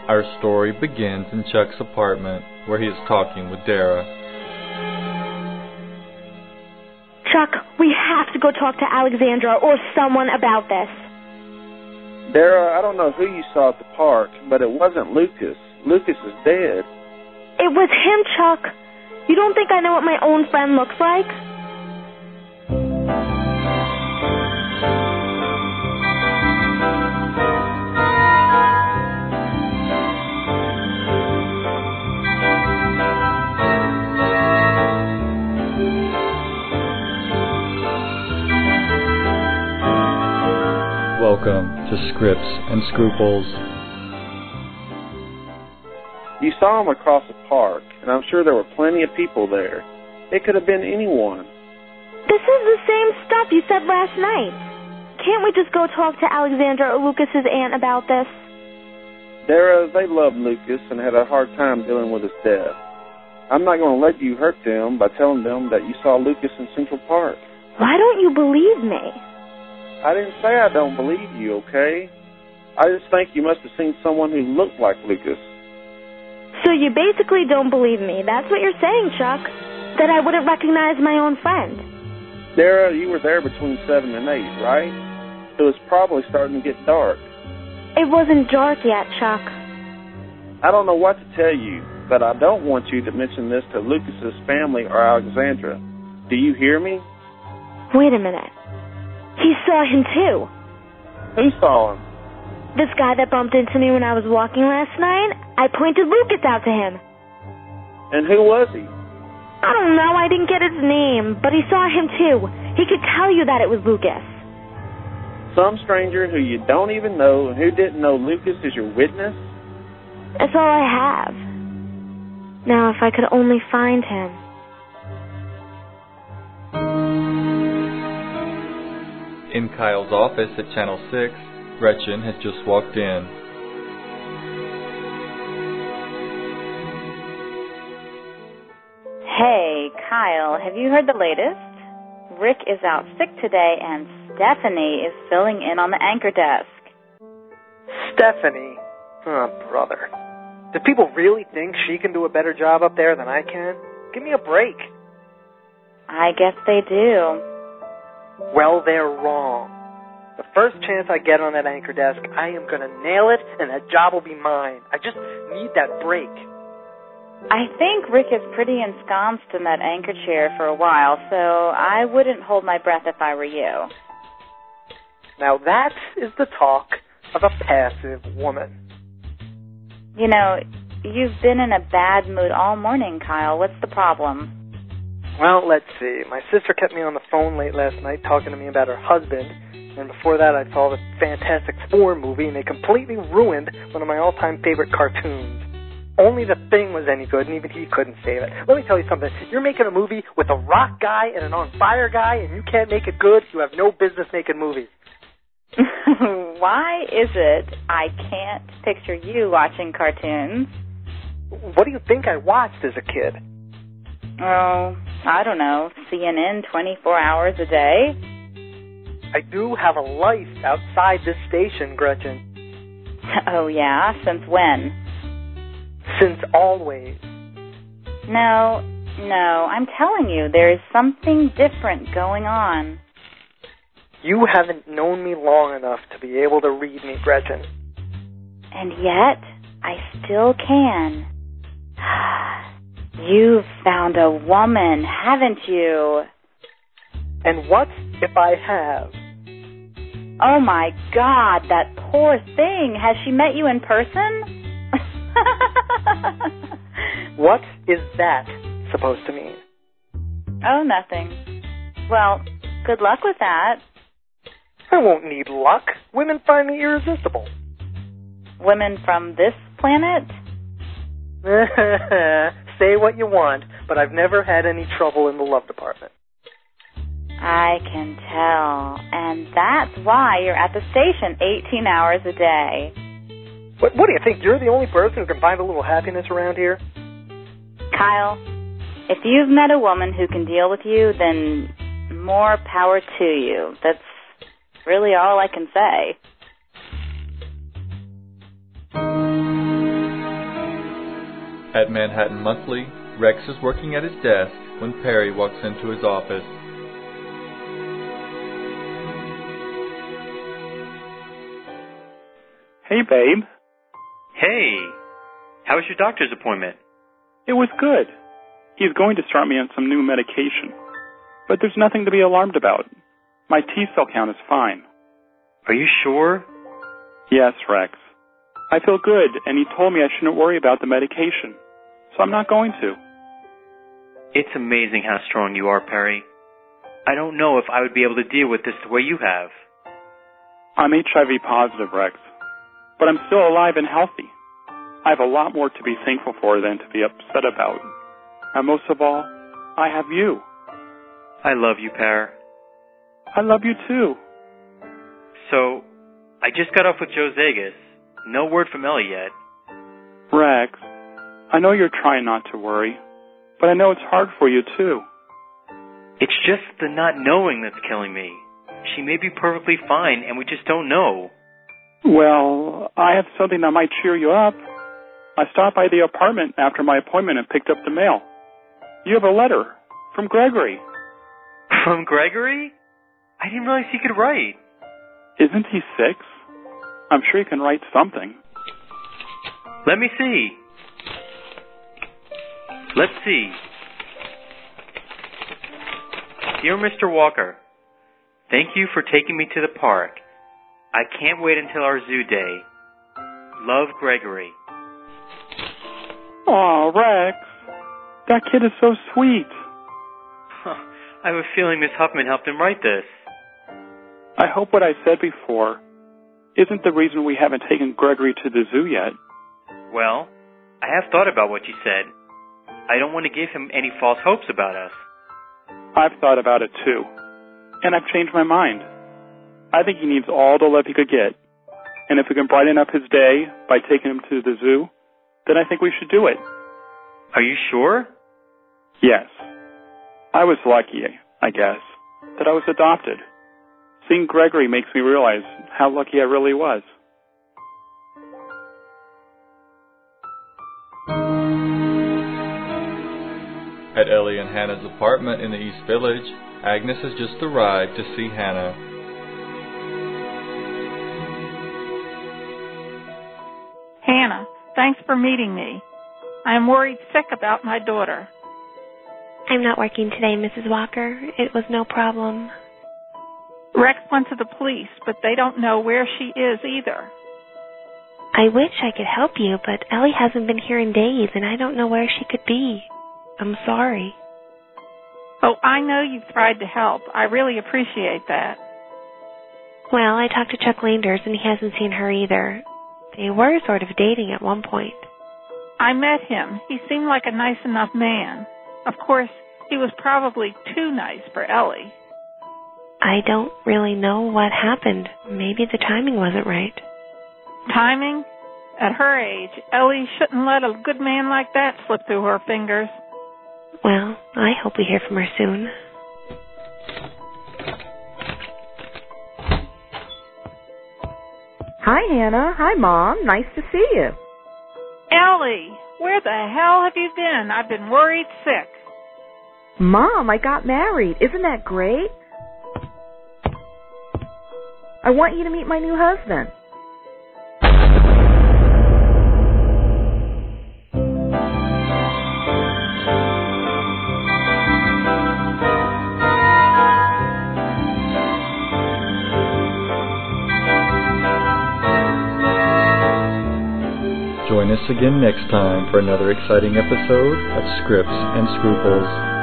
Our story begins in Chuck's apartment, where he is talking with Dara. Chuck, we have to go talk to Alexandra or someone about this. Dara, I don't know who you saw at the park, but it wasn't Lucas. Lucas is dead. It was him, Chuck. You don't think I know what my own friend looks like? Welcome to Scripts and Scruples. You saw him across the park, and I'm sure there were plenty of people there. It could have been anyone. This is the same stuff you said last night. Can't we just go talk to Alexandra or Lucas's aunt about this? Dara, they loved Lucas and had a hard time dealing with his death. I'm not going to let you hurt them by telling them that you saw Lucas in Central Park. Why don't you believe me? I didn't say I don't believe you, okay? I just think you must have seen someone who looked like Lucas. So you basically don't believe me. That's what you're saying, Chuck. That I wouldn't recognize my own friend. Dara, you were there between 7 and 8, right? It was probably starting to get dark. It wasn't dark yet, Chuck. I don't know what to tell you, but I don't want you to mention this to Lucas's family or Alexandra. Do you hear me? Wait a minute. He saw him too. Who saw him? This guy that bumped into me when I was walking last night, I pointed Lucas out to him. And who was he? I don't know, I didn't get his name, but he saw him too. He could tell you that it was Lucas. Some stranger who you don't even know and who didn't know Lucas is your witness? That's all I have. Now, if I could only find him. In Kyle's office at Channel 6, Gretchen had just walked in. Hey, Kyle, have you heard the latest? Rick is out sick today and Stephanie is filling in on the anchor desk. Stephanie? Oh, brother. Do people really think she can do a better job up there than I can? Give me a break. I guess they do. Well, they're wrong. The first chance I get on that anchor desk, I am going to nail it, and that job will be mine. I just need that break. I think Rick is pretty ensconced in that anchor chair for a while, so I wouldn't hold my breath if I were you. Now that is the talk of a passive woman. You know, you've been in a bad mood all morning, Kyle. What's the problem? Well, let's see. My sister kept me on the phone late last night talking to me about her husband, and before that I saw the Fantastic Four movie, and they completely ruined one of my all-time favorite cartoons. Only The Thing was any good, and even he couldn't save it. Let me tell you something. You're making a movie with a rock guy and an on-fire guy, and you can't make it good. You have no business making movies. Why is it I can't picture you watching cartoons? What do you think I watched as a kid? Oh, I don't know, CNN 24 hours a day? I do have a life outside this station, Gretchen. Oh, yeah? Since when? Since always. No, I'm telling you, there is something different going on. You haven't known me long enough to be able to read me, Gretchen. And yet, I still can. You've found a woman, haven't you? And what if I have? Oh my God, that poor thing. Has she met you in person? What is that supposed to mean? Oh, nothing. Well, good luck with that. I won't need luck. Women find me irresistible. Women from this planet? Say what you want, but I've never had any trouble in the love department. I can tell. And that's why you're at the station 18 hours a day. What do you think? You're the only person who can find a little happiness around here? Kyle, if you've met a woman who can deal with you, then more power to you. That's really all I can say. At Manhattan Monthly, Rex is working at his desk when Perry walks into his office. Hey, babe. Hey, how was your doctor's appointment? It was good. He's going to start me on some new medication. But there's nothing to be alarmed about. My T-cell count is fine. Are you sure? Yes, Rex. I feel good, and he told me I shouldn't worry about the medication. So I'm not going to. It's amazing how strong you are, Perry. I don't know if I would be able to deal with this the way you have. I'm HIV positive, Rex. But I'm still alive and healthy. I have a lot more to be thankful for than to be upset about. And most of all, I have you. I love you, Per. I love you too. So, I just got off with Joe Zagas. No word from Ellie yet. Rex, I know you're trying not to worry, but I know it's hard for you too. It's just the not knowing that's killing me. She may be perfectly fine, and we just don't know. Well, I have something that might cheer you up. I stopped by the apartment after my appointment and picked up the mail. You have a letter from Gregory. From Gregory? I didn't realize he could write. Isn't he 6? I'm sure he can write something. Let me see. Let's see. Dear Mr. Walker, thank you for taking me to the park. I can't wait until our zoo day. Love, Gregory. Aw, Rex. That kid is so sweet. I have a feeling Miss Huffman helped him write this. I hope what I said before isn't the reason we haven't taken Gregory to the zoo yet. Well, I have thought about what you said. I don't want to give him any false hopes about us. I've thought about it too, and I've changed my mind. I think he needs all the love he could get, and if we can brighten up his day by taking him to the zoo, then I think we should do it. Are you sure? Yes. I was lucky, I guess, that I was adopted. Seeing Gregory makes me realize how lucky I really was. At Ellie and Hannah's apartment in the East Village, Agnes has just arrived to see Hannah. Hannah, thanks for meeting me. I am worried sick about my daughter. I'm not working today, Mrs. Walker. It was no problem. Rex went to the police, but they don't know where she is either. I wish I could help you, but Ellie hasn't been here in days, and I don't know where she could be. I'm sorry. Oh, I know you've tried to help. I really appreciate that. Well, I talked to Chuck Landers, and he hasn't seen her either. They were sort of dating at one point. I met him. He seemed like a nice enough man. Of course, he was probably too nice for Ellie. I don't really know what happened. Maybe the timing wasn't right. Timing? At her age, Ellie shouldn't let a good man like that slip through her fingers. Well, I hope we hear from her soon. Hi, Hannah. Hi, Mom. Nice to see you. Ellie, where the hell have you been? I've been worried sick. Mom, I got married. Isn't that great? I want you to meet my new husband. Join us again next time for another exciting episode of Scripts and Scruples.